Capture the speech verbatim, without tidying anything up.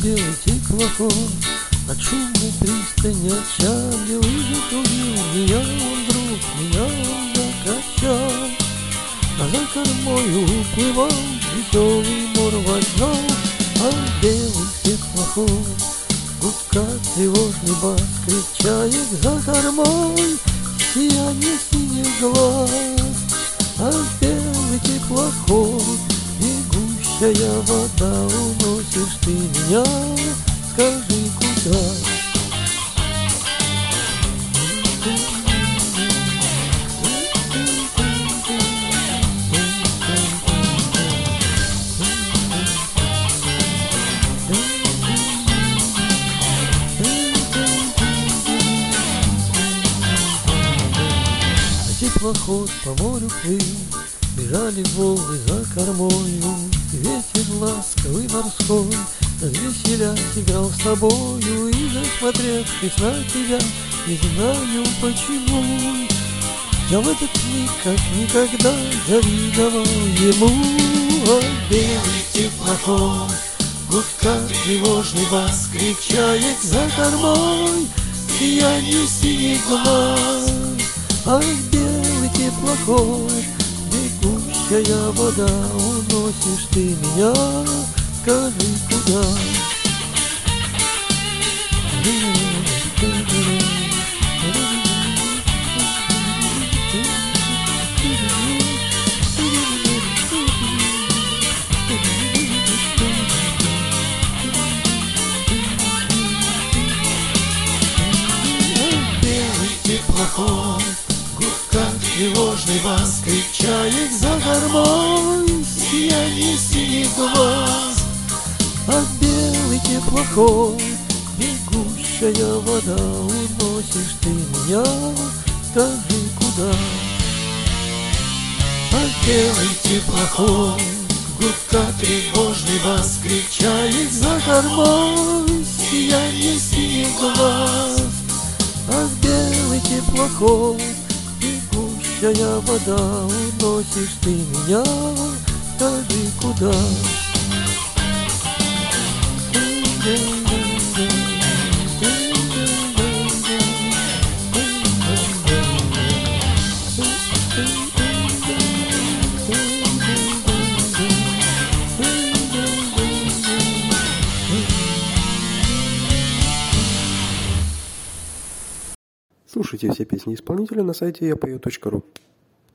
белый теплоход от шумной пристани отчалил и закружил. Меня он, друг, меня он закачал, а за кормою уплывал веселый мор-возьмал. А белый теплоход гудка тревожный бас кричает за кормой, сияние синих глаз. А белый теплоход, бегущая вода, уносишь ты меня, скажи, куда? Теплоход по морю плыл, бежали волны за кормою, ветер ласковый морской, развеселясь, играл с тобою. И засмотревшись на тебя, не знаю почему, я в этот миг как никогда завидовал ему. А белый теплоход гудка тревожный бас кричает за кормой, сияние синих глаз. Ах, белый теплоход, бегущая вода, уносишь ты меня, скажи, куда? Белый теплоход, гудка тревожный бас кричает за кормой, сияние синих глаз. Ах, белый теплоход, бегущая вода, уносишь ты меня, скажи, куда? Ах, белый теплоход, гудка тревожный бас кричает за кормой, сияние синих глаз. Ах, белый теплоход, бегущая вода, уносишь ты меня, скажи, куда? Слушайте все песни исполнителя на сайте я пою точка ру.